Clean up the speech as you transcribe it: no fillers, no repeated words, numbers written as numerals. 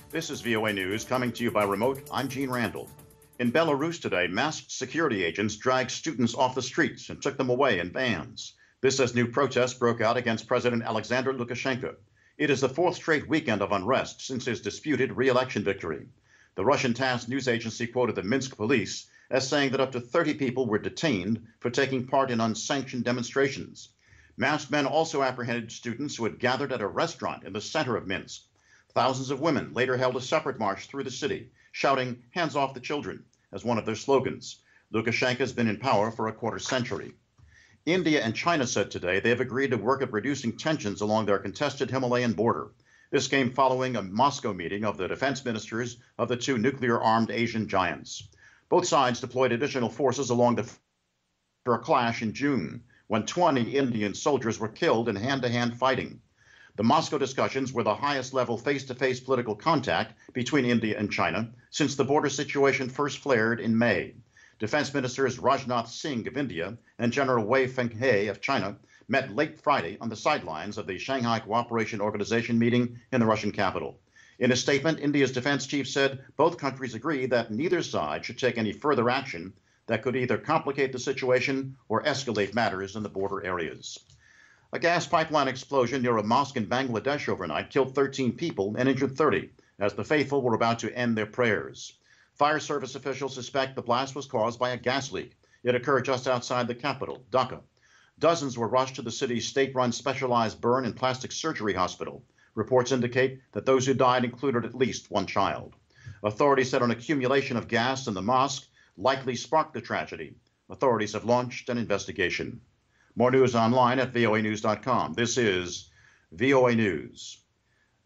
This is VOA News coming to you by remote. I'm Gene Randall. In Belarus today, masked security agents dragged students off the streets and took them away in vans. This as new protests broke out against President Alexander Lukashenko. It is the fourth straight weekend of unrest since his disputed re-election victory. The Russian TASS news agency quoted the Minsk police as saying that up to 30 people were detained for taking part in unsanctioned demonstrations. Masked men also apprehended students who had gathered at a restaurant in the center of Minsk. Thousands of women later held a separate march through the city, shouting, "Hands off the children," as one of their slogans. Lukashenko has been in power for a quarter century. India and China said today they have agreed to work at reducing tensions along their contested Himalayan border. This came following a Moscow meeting of the defense ministers of the two nuclear-armed Asian giants. Both sides deployed additional forces along for a clash in June, when 20 Indian soldiers were killed in hand-to-hand fighting. The Moscow discussions were the highest level face-to-face political contact between India and China since the border situation first flared in May. Defense Ministers Rajnath Singh of India and General Wei Fenghe of China met late Friday on the sidelines of the Shanghai Cooperation Organization meeting in the Russian capital. In a statement, India's defense chief said both countries agree that neither side should take any further action that could either complicate the situation or escalate matters in the border areas. A gas pipeline explosion near a mosque in Bangladesh overnight killed 13 people and injured 30 as the faithful were about to end their prayers. Fire service officials suspect the blast was caused by a gas leak. It occurred just outside the capital, Dhaka. Dozens were rushed to the city's state-run specialized burn and plastic surgery hospital. Reports indicate that those who died included at least one child. Authorities said an accumulation of gas in the mosque likely sparked the tragedy. Authorities have launched an investigation. More news online at voanews.com. This is VOA News.